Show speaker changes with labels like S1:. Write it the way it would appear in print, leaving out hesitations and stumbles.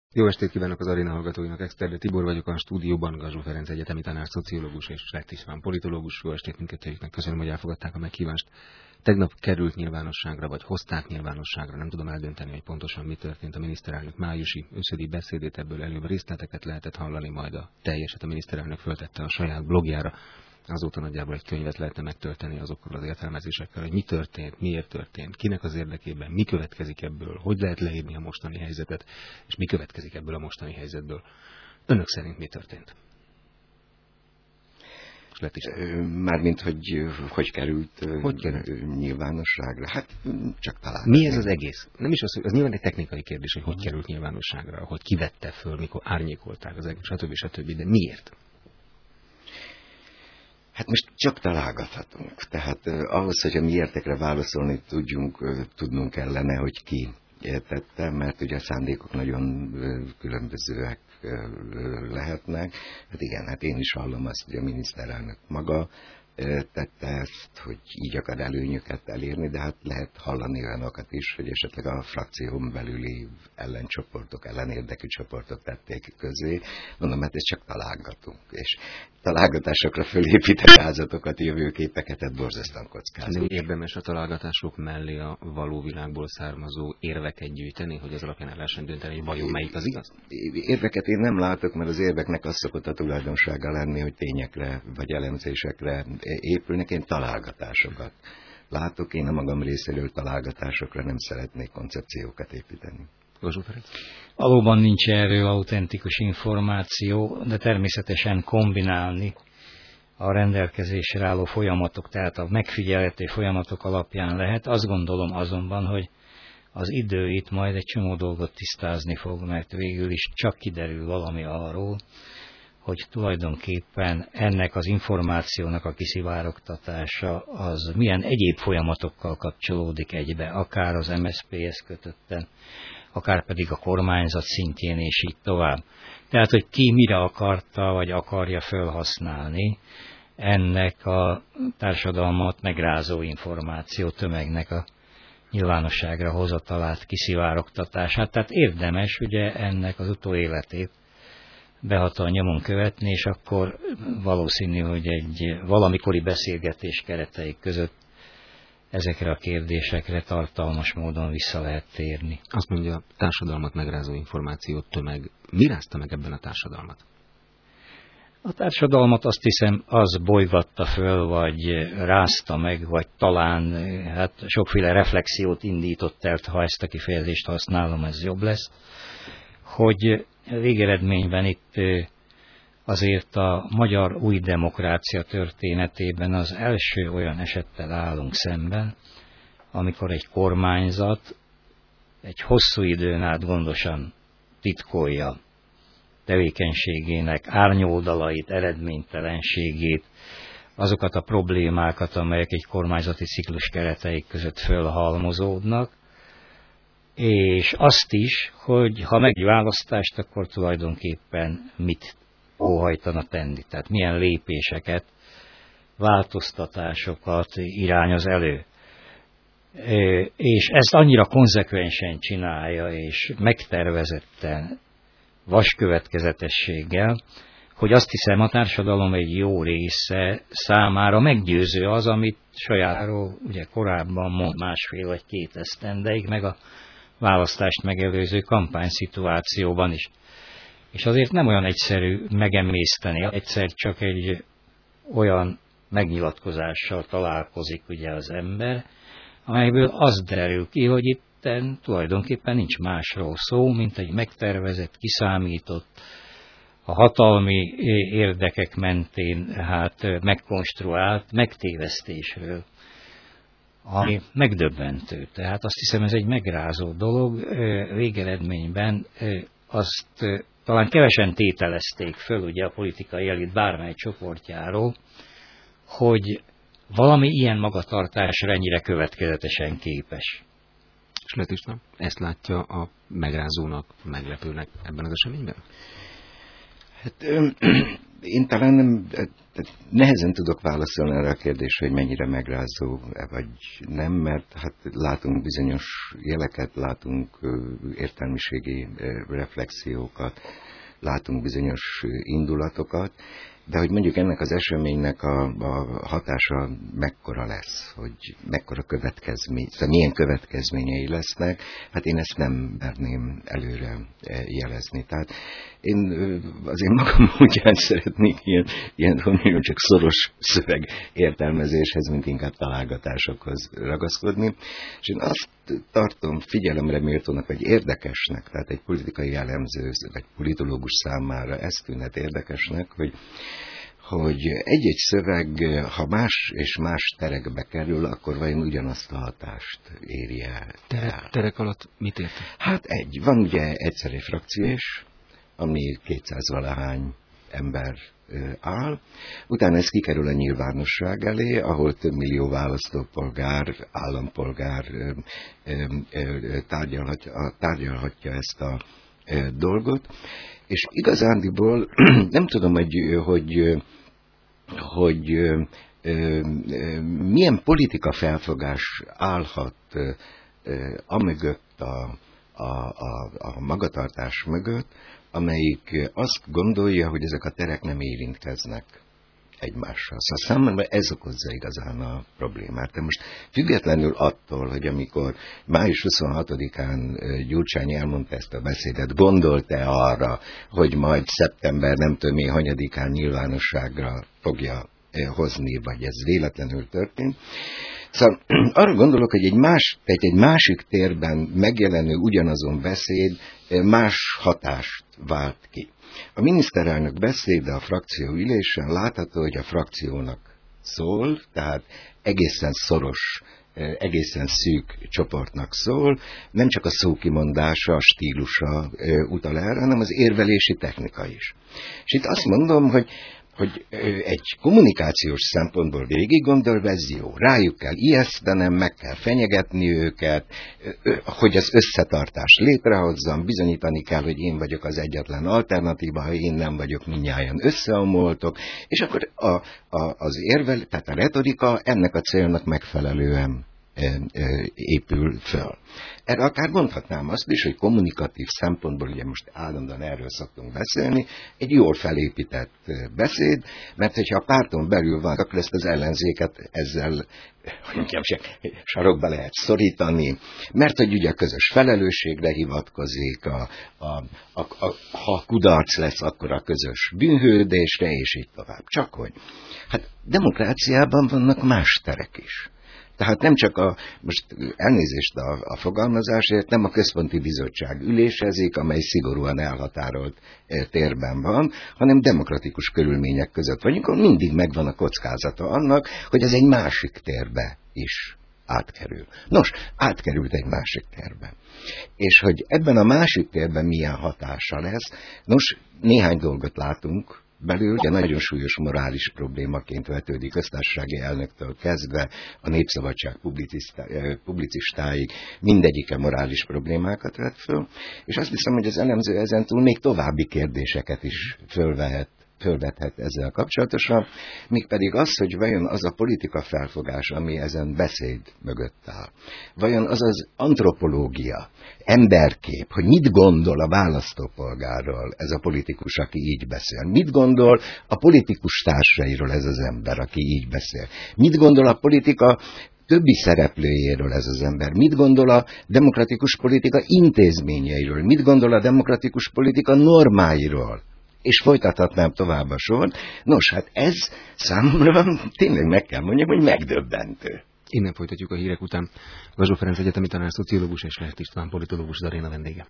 S1: Jó estét kívánok az aréna hallgatóinak, Exterde Tibor vagyok, a stúdióban Gazsó Ferenc egyetemi tanár, szociológus és Lett István politológus. Jó estét mindkettőjüknek, köszönöm, hogy elfogadták a meghívást. Tegnap került nyilvánosságra, vagy hozták nyilvánosságra, nem tudom eldönteni, hogy pontosan mi történt, a miniszterelnök májusi őszödi beszédét, ebből előbb részleteket lehetett hallani, majd a teljeset a miniszterelnök föltette a saját blogjára. Azóta nagyjából egy könyvet lehetne megtölteni azokkal az értelmezésekkel, hogy mi történt, miért történt, kinek az érdekében, mi következik ebből, hogy lehet leírni a mostani helyzetet, és mi következik ebből a mostani helyzetből. Önök szerint mi történt?
S2: Mármint, hogy került nyilvánosságra? Hát csak talán.
S1: Mi ez az egész? Nem is az nyilván egy technikai kérdés, hogy került nyilvánosságra, hogy ki vette föl, mikor árnyékolták az egész, stb. De miért?
S2: Hát most csak találgathatunk. Tehát ahhoz, hogy a miértekre válaszolni tudnunk kellene, hogy ki tette, mert ugye a szándékok nagyon különbözőek lehetnek. Hát igen, hát én is hallom azt, hogy a miniszterelnök maga tette ezt, hogy így akar előnyöket elérni, de hát lehet hallani olyanokat is, hogy esetleg a frakción belüli ellencsoportok, ellenérdekű csoportok tették közé. Mondom, hát ezt csak találgatunk. És találgatásokra fölépített házatokat, jövőképeket, hát borzasztóan kockázunk.
S1: Érdemes a találgatások mellé a való világból származó érveket gyűjteni, hogy az alapján el lehessen dönteni, hogy vajon melyik az igaz?
S2: Érveket én nem látok, mert az érveknek az szokott a tulajdonsága lenni, hogy tényekre vagy elemzésekre épülnek. Én találgatásokat látok, én a magam részéről találgatásokra nem szeretnék koncepciókat építeni.
S3: Valóban nincs erről autentikus információ, de természetesen kombinálni a rendelkezésre álló folyamatok, tehát a megfigyelhető folyamatok alapján lehet. Azt gondolom azonban, hogy az idő itt majd egy csomó dolgot tisztázni fog, mert végül is csak kiderül valami arról, hogy tulajdonképpen ennek az információnak a kiszivárogtatása az milyen egyéb folyamatokkal kapcsolódik egybe, akár az MSZP-hez kötötten, akár pedig a kormányzat szintjén, és így tovább. Tehát, hogy ki mire akarta, vagy akarja felhasználni ennek a társadalmat megrázó információ tömegnek a nyilvánosságra hozatalát, kiszivárogtatását. Tehát érdemes ugye ennek az utóéletét behatóan nyomon követni, és akkor valószínű, hogy egy valamikori beszélgetés keretei között ezekre a kérdésekre tartalmas módon vissza lehet térni.
S1: Azt mondja, társadalmat megrázó információ tömeg. Mi rázta meg ebben a társadalmat?
S3: A társadalmat azt hiszem, az bolygatta föl, vagy rázta meg, vagy talán hát sokféle reflexiót indított el, ha ezt a kifejezést használom, ez jobb lesz, hogy végeredményben itt azért a magyar új demokrácia történetében az első olyan esettel állunk szemben, amikor egy kormányzat egy hosszú időn át gondosan titkolja tevékenységének árnyoldalait, eredménytelenségét, azokat a problémákat, amelyek egy kormányzati ciklus keretei között fölhalmozódnak, és azt is, hogy ha megy választást, akkor tulajdonképpen mit óhajtana tenni, tehát milyen lépéseket, változtatásokat irányoz elő. És ezt annyira konzekvensen csinálja, és megtervezetten, vaskövetkezetességgel, hogy azt hiszem a társadalom egy jó része számára meggyőző az, amit sajáról ugye korábban mond másfél vagy 2 esztendeig, meg a választást megelőző kampányszituációban is. És azért nem olyan egyszerű megemészteni, egyszer csak egy olyan megnyilatkozással találkozik ugye az ember, amelyből az derül ki, hogy itten tulajdonképpen nincs másról szó, mint egy megtervezett, kiszámított, a hatalmi érdekek mentén hát megkonstruált megtévesztésről, ami megdöbbentő. Tehát azt hiszem, ez egy megrázó dolog, végeredményben azt talán kevesen tételezték föl ugye a politikai elit bármely csoportjáról, hogy valami ilyen magatartásra ennyire következetesen képes.
S1: És Lett István, ezt látja a megrázónak, meglepőnek ebben az eseményben?
S2: Hát Én talán nem, nehezen tudok válaszolni arra a kérdésre, hogy mennyire megrázó, vagy nem, mert hát látunk bizonyos jeleket, látunk értelmiségi reflexiókat, látunk bizonyos indulatokat, de hogy mondjuk ennek az eseménynek a hatása mekkora lesz, hogy mekkora következmény, szóval milyen következményei lesznek, hát én ezt nem merném előre jelezni. Tehát én azért magam ugyan szeretnék ilyen csak szoros szöveg értelmezéshez, mint inkább találgatásokhoz ragaszkodni, és én azt tartom figyelemre méltónak, vagy érdekesnek, tehát egy politikai elemző, vagy politológus számára ez tűnhet érdekesnek, hogy egy-egy szöveg, ha más és más terekbe kerül, akkor vajon ugyanazt a hatást éri el.
S1: Terek alatt mit ért?
S2: Hát van ugye egyszerű frakciós, ami 200-valahány ember áll, utána ez kikerül a nyilvánosság elé, ahol több millió választópolgár, állampolgár tárgyalhatja ezt a dolgot, és igazándiból nem tudom, hogy milyen politika felfogás állhat amögött a magatartás mögött, amelyik azt gondolja, hogy ezek a terek nem érintkeznek egymással. Szóval számomra ez okozza igazán a problémát. De most függetlenül attól, hogy amikor május 26-án Gyurcsány elmondta ezt a beszédet, gondolt-e arra, hogy majd szeptember nem tudom én hanyadikán nyilvánosságra fogja hozni, vagy ez véletlenül történt. Szóval arra gondolok, hogy egy másik térben megjelenő ugyanazon beszéd más hatást vált ki. A miniszterelnök beszéde a frakció ülésen látható, hogy a frakciónak szól, tehát egészen szoros, egészen szűk csoportnak szól, nem csak a szókimondása, a stílusa utal erre, hanem az érvelési technika is. És itt azt mondom, hogy egy kommunikációs szempontból végig gondolva ez jó. Rájuk kell ijesztenem, meg kell fenyegetni őket, hogy az összetartás létrehozzam, bizonyítani kell, hogy én vagyok az egyetlen alternatíva, ha én nem vagyok, mindnyájan összeomoltok, és akkor az érvel, tehát a retorika ennek a célnak megfelelően épül föl. Erre akár mondhatnám azt is, hogy kommunikatív szempontból, ugye most állandóan erről szoktunk beszélni, egy jól felépített beszéd, mert hogyha a párton belül van, akkor ezt az ellenzéket ezzel sarokba lehet szorítani, mert hogy ugye a közös felelősségre hivatkozik, ha kudarc lesz, akkor a közös bűnhődésre, és így tovább. Csak hogy, hát demokráciában vannak más terek is. Tehát nem csak most elnézést a fogalmazásért, nem a központi bizottság ülésezik, amely szigorúan elhatárolt térben van, hanem demokratikus körülmények között vagyunk, ahol mindig megvan a kockázata annak, hogy ez egy másik térbe is átkerül. Nos, átkerült egy másik térbe. És hogy ebben a másik térben milyen hatása lesz, nos, néhány dolgot látunk belül, de nagyon súlyos morális problémaként vetődik köztársasági elnöktől kezdve a Népszabadság publicistáig, mindegyike morális problémákat vet föl, és azt hiszem, hogy az elemző ezentúl még további kérdéseket is fölvethet ezzel kapcsolatosan, mégpedig az, hogy vajon az a politika felfogás, ami ezen beszéd mögött áll, vajon az az antropológia, emberkép, hogy mit gondol a választópolgárról ez a politikus, aki így beszél, mit gondol a politikus társairól ez az ember, aki így beszél, mit gondol a politika többi szereplőjéről ez az ember, mit gondol a demokratikus politika intézményeiről, mit gondol a demokratikus politika normáiról, és folytathatnám tovább a sort. Nos, hát ez számomra tényleg meg kell mondjam, hogy megdöbbentő.
S1: Innen folytatjuk a hírek után. Gazsó Ferenc egyetemi tanár, szociológus és Lehet István politológus az aréna vendége.